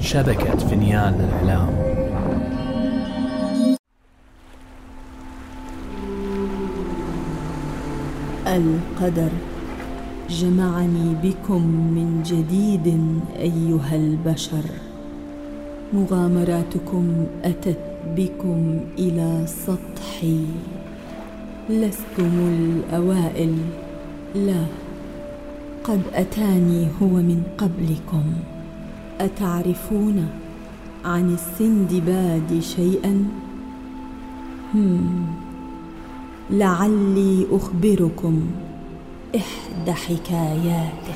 شبكة فنيان الإعلام. القدر جمعني بكم من جديد أيها البشر. مغامراتكم أتت بكم إلى سطحي. لستم الأوائل، لا، قد أتاني هو من قبلكم. أتعرفون عن السندباد شيئا؟ لعلي أخبركم إحدى حكاياته.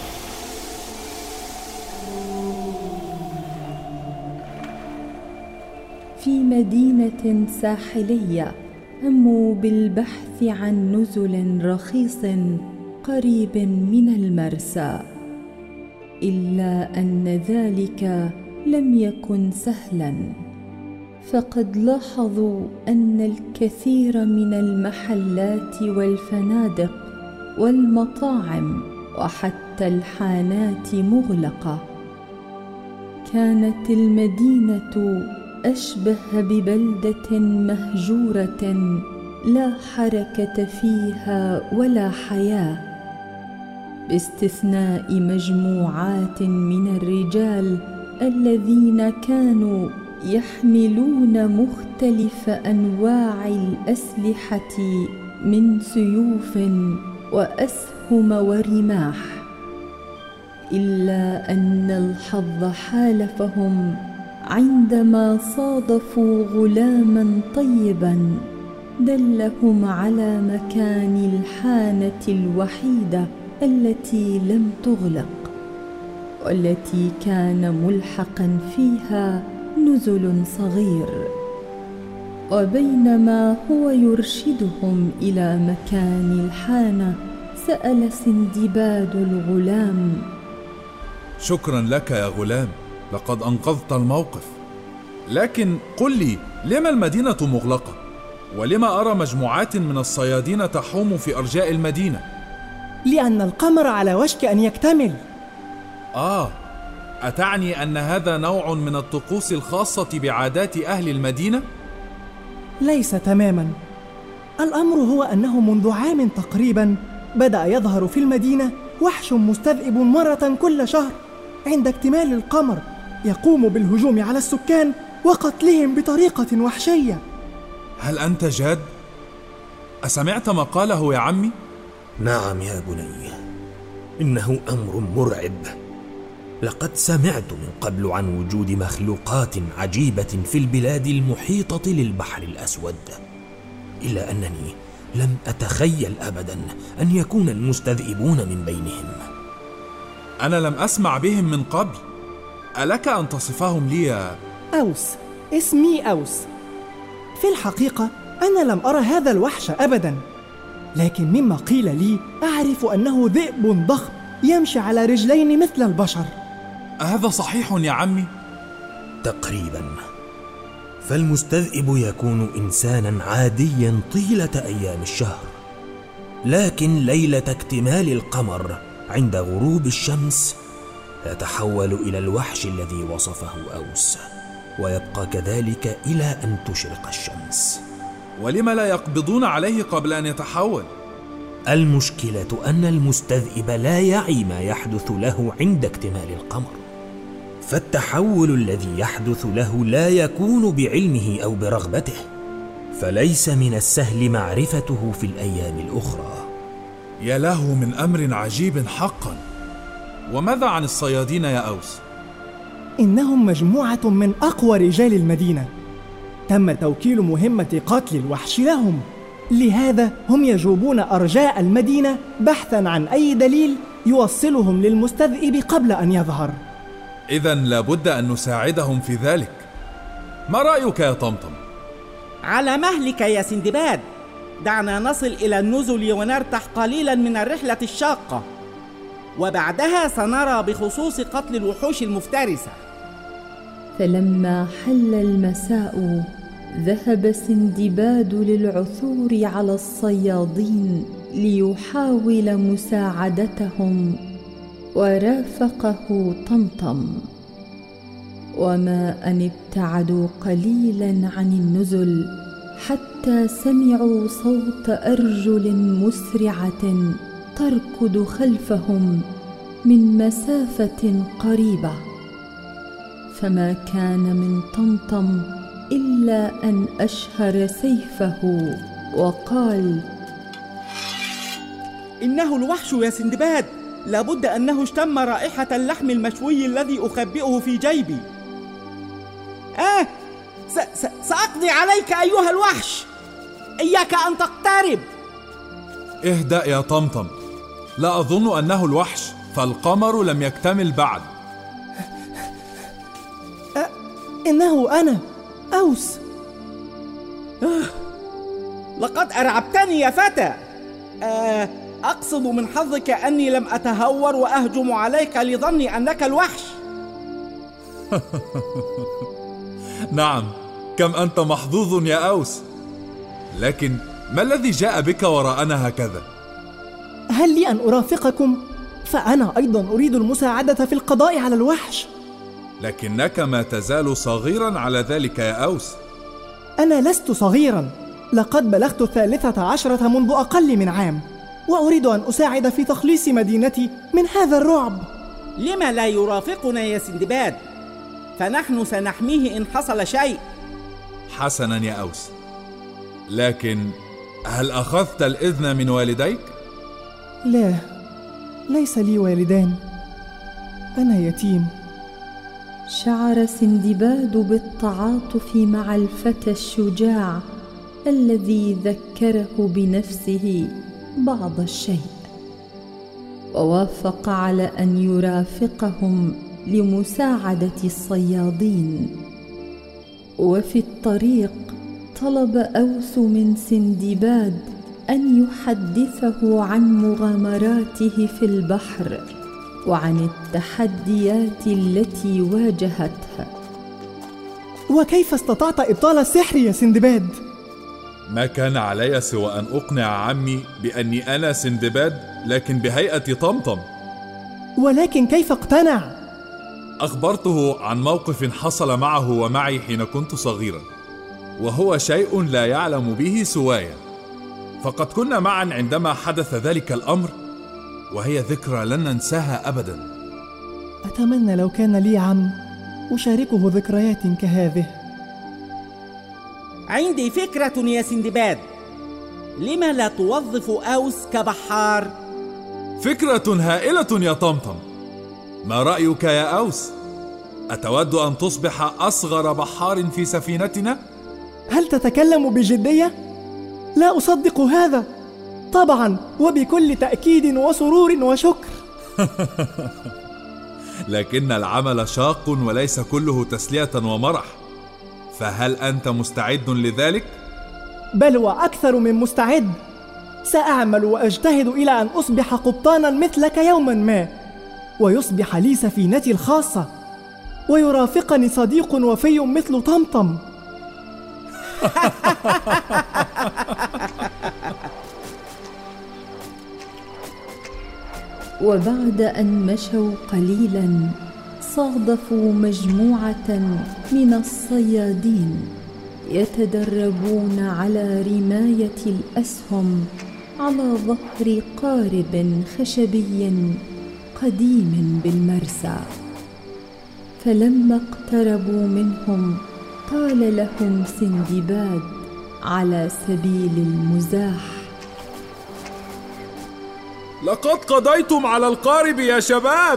في مدينة ساحلية هموا بالبحث عن نزل رخيص قريب من المرسى، إلا أن ذلك لم يكن سهلاً، فقد لاحظوا أن الكثير من المحلات والفنادق والمطاعم وحتى الحانات مغلقة. كانت المدينة أشبه ببلدة مهجورة لا حركة فيها ولا حياة، باستثناء مجموعات من الرجال الذين كانوا يحملون مختلف أنواع الأسلحة من سيوف وأسهم ورماح. إلا أن الحظ حالفهم عندما صادفوا غلاما طيبا دلهم على مكان الحانة الوحيدة التي لم تغلق، والتي كان ملحقا فيها نزل صغير. وبينما هو يرشدهم إلى مكان الحانة، سأل سندباد الغلام: شكرا لك يا غلام، لقد أنقذت الموقف. لكن قل لي، لما المدينة مغلقة؟ ولما أرى مجموعات من الصيادين تحوم في أرجاء المدينة؟ لأن القمر على وشك أن يكتمل. أتعني أن هذا نوع من الطقوس الخاصة بعادات أهل المدينة؟ ليس تماما. الأمر هو أنه منذ عام تقريبا بدأ يظهر في المدينة وحش مستذئب مرة كل شهر عند اكتمال القمر، يقوم بالهجوم على السكان وقتلهم بطريقة وحشية. هل أنت جاد؟ أسمعت ما قاله يا عمي؟ نعم يا بني، إنه أمر مرعب. لقد سمعت من قبل عن وجود مخلوقات عجيبة في البلاد المحيطة للبحر الأسود، إلا أنني لم أتخيل أبدا أن يكون المستذئبون من بينهم. أنا لم أسمع بهم من قبل. ألك أن تصفهم لي يا أوس؟ اسمي أوس. في الحقيقة أنا لم أرى هذا الوحش أبدا، لكن مما قيل لي أعرف أنه ذئب ضخم يمشي على رجلين مثل البشر. هذا صحيح يا عمي؟ تقريبا. فالمستذئب يكون إنسانا عاديا طيلة أيام الشهر، لكن ليلة اكتمال القمر عند غروب الشمس يتحول إلى الوحش الذي وصفه أوس، ويبقى كذلك إلى أن تشرق الشمس. ولم لا يقبضون عليه قبل أن يتحول؟ المشكلة أن المستذئب لا يعي ما يحدث له عند اكتمال القمر، فالتحول الذي يحدث له لا يكون بعلمه أو برغبته، فليس من السهل معرفته في الأيام الأخرى. يا له من أمر عجيب حقا. وماذا عن الصيادين يا أوس؟ إنهم مجموعة من أقوى رجال المدينة، تم توكيل مهمة قتل الوحش لهم، لهذا هم يجوبون أرجاء المدينة بحثا عن أي دليل يوصلهم للمستذئب قبل أن يظهر. إذن لابد أن نساعدهم في ذلك. ما رأيك يا طمطم؟ على مهلك يا سندباد، دعنا نصل إلى النزل ونرتاح قليلا من الرحلة الشاقة، وبعدها سنرى بخصوص قتل الوحوش المفترسة. فلما حل المساء ذهب سندباد للعثور على الصيادين ليحاول مساعدتهم، ورافقه طمطم. وما أن ابتعدوا قليلا عن النزل حتى سمعوا صوت أرجل مسرعة تركض خلفهم من مسافة قريبة، فما كان من طمطم إلا أن أشهر سيفه وقال: إنه الوحش يا سندباد، لابد أنه اشتم رائحة اللحم المشوي الذي أخبئه في جيبي. سأقضي عليك أيها الوحش، إياك أن تقترب. اهدأ يا طمطم، لا أظن أنه الوحش، فالقمر لم يكتمل بعد. إنه أنا أوس. لقد أرعبتني يا فتى. أقصد من حظك أني لم أتهور وأهجم عليك لظني أنك الوحش. نعم، كم أنت محظوظ يا أوس. لكن ما الذي جاء بك وراءنا هكذا؟ هل لي أن أرافقكم؟ فأنا أيضا أريد المساعدة في القضاء على الوحش. لكنك ما تزال صغيرا على ذلك يا أوس. أنا لست صغيرا، لقد بلغت 13 منذ أقل من عام، وأريد أن أساعد في تخليص مدينتي من هذا الرعب. لما لا يرافقنا يا سندباد؟ فنحن سنحميه إن حصل شيء. حسنا يا أوس، لكن هل أخذت الإذن من والديك؟ لا، ليس لي والدان، أنا يتيم. شعر سندباد بالتعاطف مع الفتى الشجاع الذي ذكره بنفسه بعض الشيء، ووافق على أن يرافقهم لمساعدة الصيادين. وفي الطريق طلب أوس من سندباد أن يحدثه عن مغامراته في البحر وعن التحديات التي واجهتها. وكيف استطعت إبطال السحر يا سندباد؟ ما كان علي سوى أن أقنع عمي بأني أنا سندباد، لكن بهيئة طمطم. ولكن كيف اقتنع؟ أخبرته عن موقف حصل معه ومعي حين كنت صغيرا، وهو شيء لا يعلم به سواي. فقد كنا معا عندما حدث ذلك الأمر، وهي ذكرى لن ننساها أبدا. أتمنى لو كان لي عم أشاركه ذكريات كهذه. عندي فكرة يا سندباد، لما لا توظف أوس كبحار؟ فكرة هائلة يا طمطم. ما رأيك يا أوس؟ أتود أن تصبح أصغر بحار في سفينتنا؟ هل تتكلم بجدية؟ لا أصدق هذا. طبعا، وبكل تأكيد وسرور وشكر. لكن العمل شاق وليس كله تسلية ومرح، فهل أنت مستعد لذلك؟ بل وأكثر من مستعد. سأعمل وأجتهد إلى أن أصبح قبطانا مثلك يوما ما، ويصبح لي سفينتي الخاصة، ويرافقني صديق وفي مثل طمطم. وبعد أن مشوا قليلا صادفوا مجموعة من الصيادين يتدربون على رماية الأسهم على ظهر قارب خشبي قديم بالمرسى. فلما اقتربوا منهم قال لهم سندباد على سبيل المزاح: لقد قضيتم على القارب يا شباب.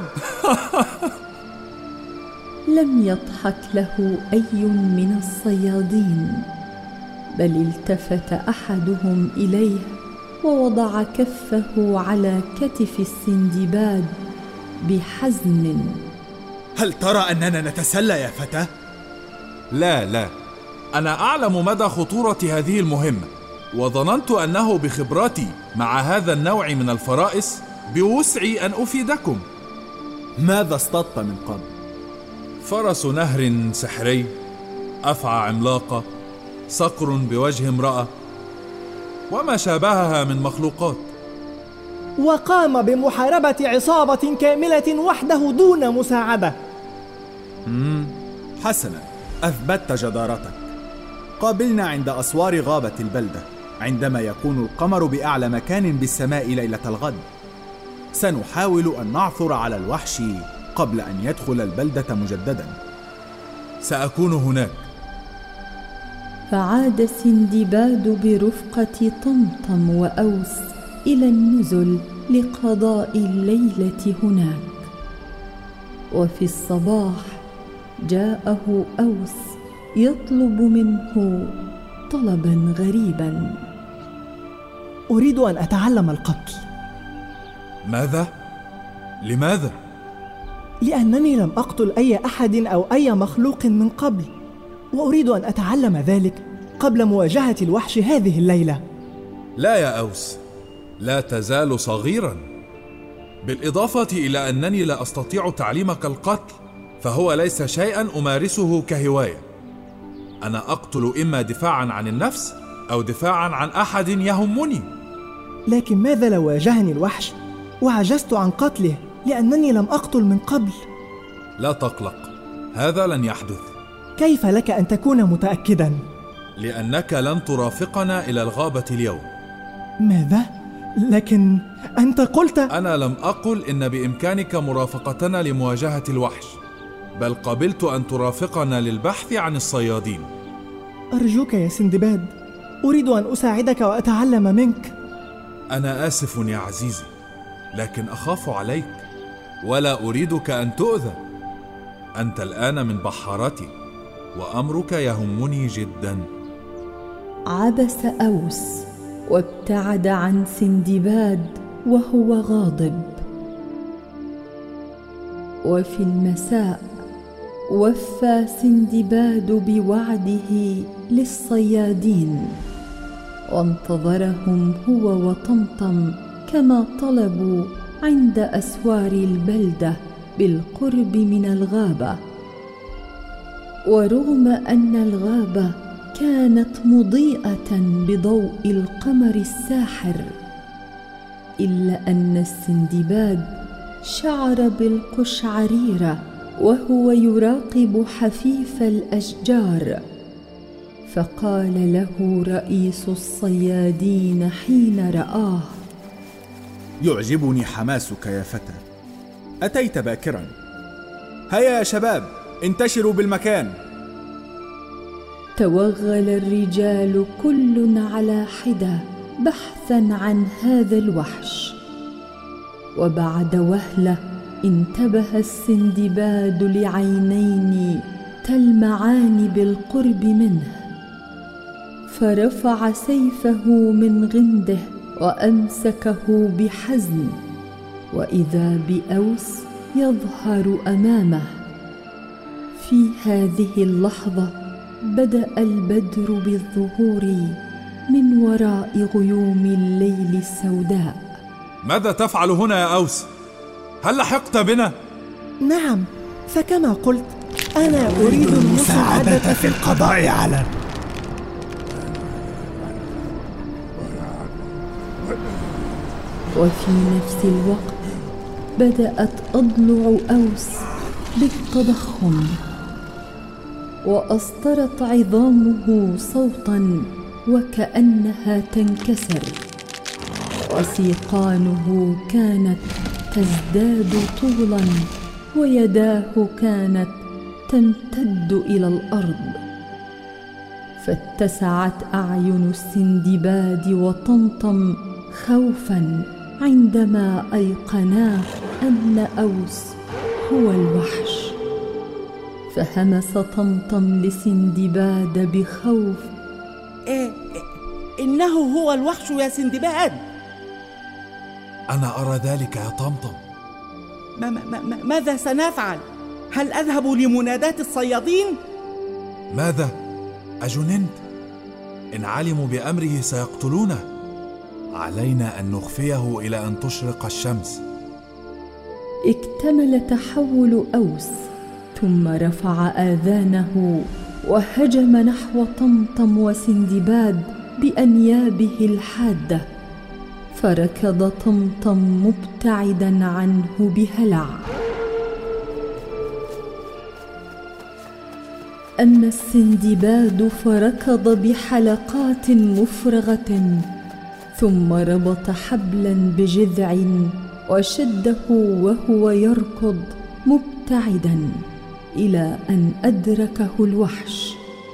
لم يضحك له أي من الصيادين، بل التفت أحدهم إليه ووضع كفه على كتف السندباد بحزن. هل ترى أننا نتسلى يا فتى؟ لا، أنا أعلم مدى خطورة هذه المهمة، وظننت أنه بخبراتي مع هذا النوع من الفرائس بوسعي أن أفيدكم. ماذا اصطدت من قبل؟ فرس نهر سحري، أفعى عملاقة، صقر بوجه امرأة، وما شابهها من مخلوقات. وقام بمحاربة عصابة كاملة وحده دون مساعدة. حسنا، أثبتت جدارتك. قابلنا عند أسوار غابة البلدة عندما يكون القمر بأعلى مكان بالسماء ليلة الغد. سنحاول أن نعثر على الوحش قبل أن يدخل البلدة مجددا. سأكون هناك. فعاد سندباد برفقة طمطم وأوس إلى النزل لقضاء الليلة هناك. وفي الصباح جاءه أوس يطلب منه طلبا غريبا. أريد أن أتعلم القتل. ماذا؟ لماذا؟ لأنني لم أقتل أي أحد أو أي مخلوق من قبل، وأريد أن أتعلم ذلك قبل مواجهة الوحش هذه الليلة. لا يا أوس، لا تزال صغيرا. بالإضافة إلى أنني لا أستطيع تعليمك القتل، فهو ليس شيئا أمارسه كهواية. أنا أقتل إما دفاعا عن النفس أو دفاعا عن أحد يهمني. لكن ماذا لو واجهني الوحش وعجزت عن قتله لأنني لم أقتل من قبل؟ لا تقلق، هذا لن يحدث. كيف لك أن تكون متأكدا؟ لأنك لن ترافقنا إلى الغابة اليوم. ماذا؟ لكن أنت قلت... أنا لم أقل إن بإمكانك مرافقتنا لمواجهة الوحش، بل قبلت أن ترافقنا للبحث عن الصيادين. أرجوك يا سندباد، أريد أن أساعدك وأتعلم منك. أنا آسف يا عزيزي، لكن أخاف عليك ولا أريدك أن تؤذى. أنت الآن من بحارتي وأمرك يهمني جدا. عبس أوس وابتعد عن سندباد وهو غاضب. وفي المساء وفى سندباد بوعده للصيادين، وانتظرهم هو وطمطم كما طلبوا عند أسوار البلدة بالقرب من الغابة. ورغم أن الغابة كانت مضيئة بضوء القمر الساحر، إلا أن السندباد شعر بالقشعريرة وهو يراقب حفيف الأشجار. فقال له رئيس الصيادين حين رآه: يعجبني حماسك يا فتى، أتيت باكرا. هيا يا شباب، انتشروا بالمكان. توغل الرجال كل على حدة بحثا عن هذا الوحش. وبعد وهلة انتبه السندباد لعينين تلمعان بالقرب منه، فرفع سيفه من غنده وأمسكه بحزم، وإذا بأوس يظهر أمامه. في هذه اللحظة بدأ البدر بالظهور من وراء غيوم الليل السوداء. ماذا تفعل هنا يا أوس؟ هل لحقت بنا؟ نعم، فكما قلت أنا أريد المساعدة في القضاء على... وفي نفس الوقت بدأت أضلع أوس بالتضخم، وأصدرت عظامه صوتا وكأنها تنكسر، وسيقانه كانت تزداد طولا، ويداه كانت تمتد إلى الأرض. فاتسعت أعين السندباد وطمطم خوفا عندما أيقنا أن أوس هو الوحش. فهمس طمطم لسندباد بخوف: إنه هو الوحش يا سندباد. أنا أرى ذلك يا طمطم. ماذا سنفعل؟ هل أذهب لمناداة الصيادين؟ ماذا؟ أجننت؟ إن علموا بأمره سيقتلونه. علينا أن نخفيه إلى أن تشرق الشمس. اكتمل تحول أوس، ثم رفع آذانه وهجم نحو طمطم وسندباد بأنيابه الحادة. فركض طمطم مبتعدا عنه بهلع. أما السندباد فركض بحلقات مفرغة، ثم ربط حبلا بجذع وشده وهو يركض مبتعدا إلى أن أدركه الوحش.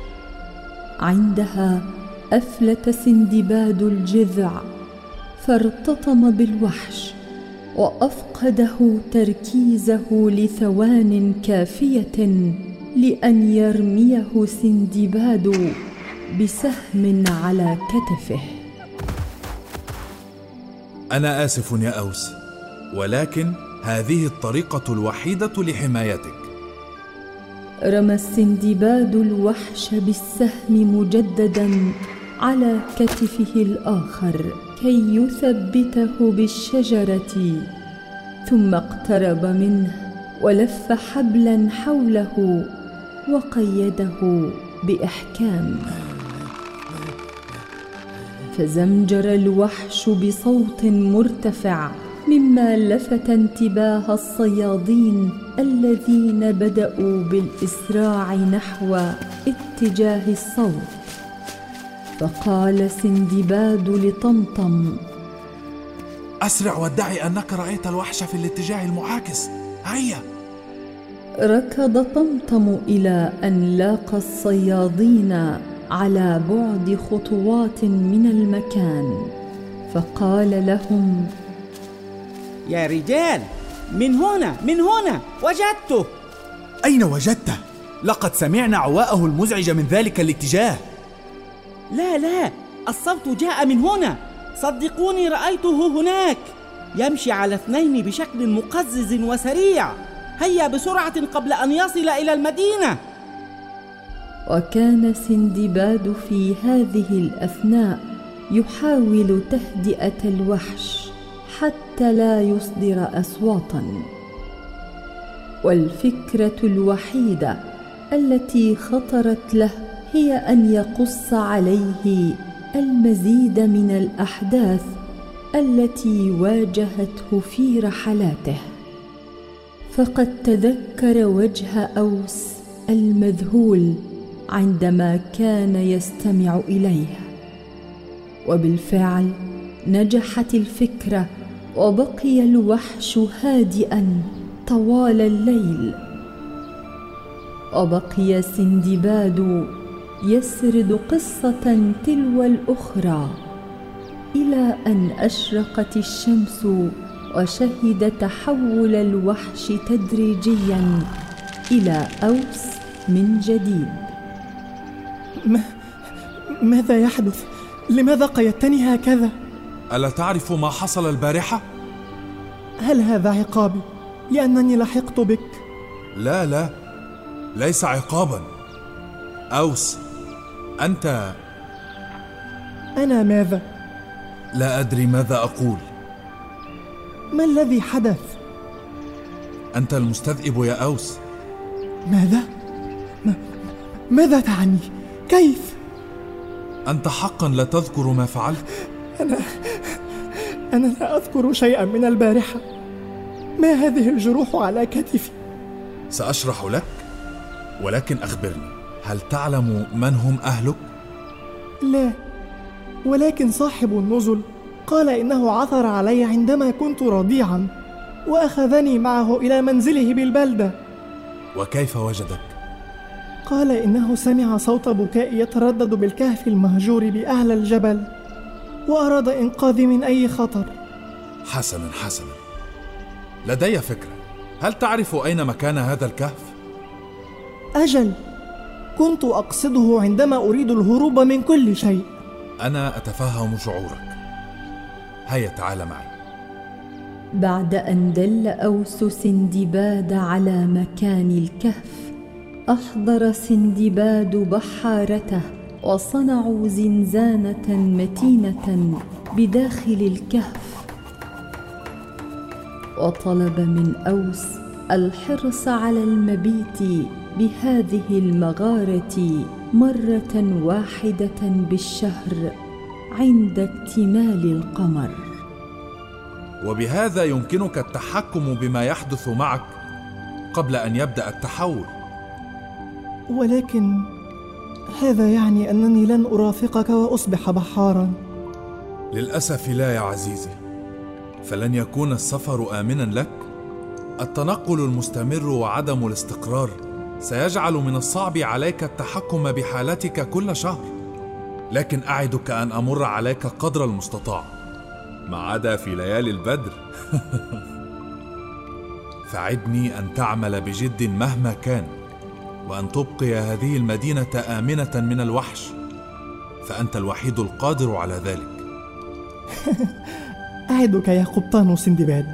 عندها أفلت سندباد الجذع فارتطم بالوحش وأفقده تركيزه لثوان كافية لأن يرميه سندباد بسهم على كتفه. أنا آسف يا أوس، ولكن هذه الطريقة الوحيدة لحمايتك. رمى السندباد الوحش بالسهم مجددا على كتفه الآخر كي يثبته بالشجرة، ثم اقترب منه ولف حبلا حوله وقيده بإحكام. فزمجر الوحش بصوت مرتفع مما لفت انتباه الصيادين الذين بدأوا بالإسراع نحو اتجاه الصوت. فقال سندباد لطمطم: أسرع وادعي أنك رأيت الوحش في الاتجاه المعاكس، هيا. ركض طمطم إلى أن لاقى الصيادين على بعد خطوات من المكان، فقال لهم: يا رجال، من هنا وجدته. أين وجدته؟ لقد سمعنا عواءه المزعج من ذلك الاتجاه. لا، الصوت جاء من هنا، صدقوني رأيته هناك، يمشي على اثنين بشكل مقزز وسريع. هيا بسرعة قبل أن يصل إلى المدينة. وكان سندباد في هذه الأثناء يحاول تهدئة الوحش حتى لا يصدر أصواتاً، والفكرة الوحيدة التي خطرت له هي أن يقص عليه المزيد من الأحداث التي واجهته في رحلاته. فقد تذكر وجه أوس المذهول عندما كان يستمع إليه، وبالفعل نجحت الفكرة، وبقي الوحش هادئا طوال الليل، وبقي سندباد يسرد قصة تلو الأخرى إلى أن أشرقت الشمس وشهد تحول الوحش تدريجيا إلى أوس من جديد. ماذا يحدث؟ لماذا قيدتني هكذا؟ ألا تعرف ما حصل البارحة؟ هل هذا عقابي لأنني لحقت بك؟ لا، ليس عقابا. أوس، أنت... أنا ماذا؟ لا أدري ماذا أقول. ما الذي حدث؟ أنت المستذئب يا أوس. ماذا؟ ماذا تعني؟ كيف؟ أنت حقا لا تذكر ما فعلت؟ أنا لا أذكر شيئا من البارحة. ما هذه الجروح على كتفي؟ سأشرح لك، ولكن أخبرني، هل تعلم من هم أهلك؟ لا، ولكن صاحب النزل قال إنه عثر علي عندما كنت رضيعا وأخذني معه إلى منزله بالبلدة. وكيف وجدك؟ قال إنه سمع صوت بكاء يتردد بالكهف المهجور بأعلى الجبل، وأراد إنقاذي من أي خطر. حسنا، لدي فكرة. هل تعرف أين مكان هذا الكهف؟ أجل، كنت أقصده عندما أريد الهروب من كل شيء. أنا أتفهم شعورك. هيا تعال معي. بعد أن دل أوس سندباد على مكان الكهف، أحضر سندباد بحارته وصنعوا زنزانة متينة بداخل الكهف، وطلب من أوس الحرص على المبيت بهذه المغارة مرة واحدة بالشهر عند اكتمال القمر. وبهذا يمكنك التحكم بما يحدث معك قبل أن يبدأ التحول. ولكن هذا يعني أنني لن أرافقك وأصبح بحارا. للأسف لا يا عزيزي، فلن يكون السفر آمنا لك. التنقل المستمر وعدم الاستقرار سيجعل من الصعب عليك التحكم بحالتك كل شهر، لكن أعدك أن أمر عليك قدر المستطاع، ما عدا في ليالي البدر. فعدني أن تعمل بجد مهما كان، وأن تبقي هذه المدينة آمنة من الوحش، فأنت الوحيد القادر على ذلك. أعدك يا قبطان سندباد.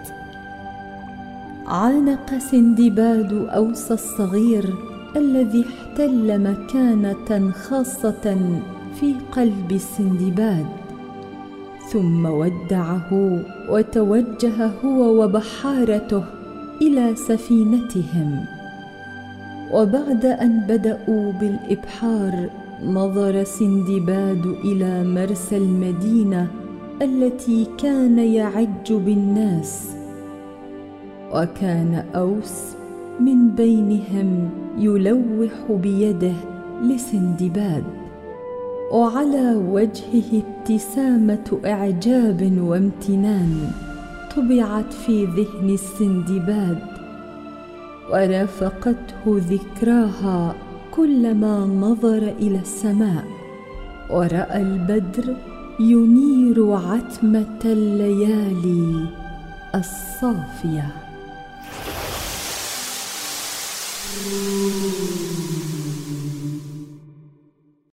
عانق سندباد أوس الصغير الذي احتل مكانة خاصة في قلب سندباد، ثم ودعه وتوجه هو وبحارته إلى سفينتهم. وبعد أن بدأوا بالإبحار، نظر سندباد إلى مرسى المدينة التي كان يعج بالناس، وكان أوس من بينهم يلوح بيده لسندباد، وعلى وجهه ابتسامة إعجاب وامتنان طبعت في ذهن سندباد، ورافقته ذكراها كلما نظر إلى السماء ورأى البدر ينير عتمة الليالي الصافية.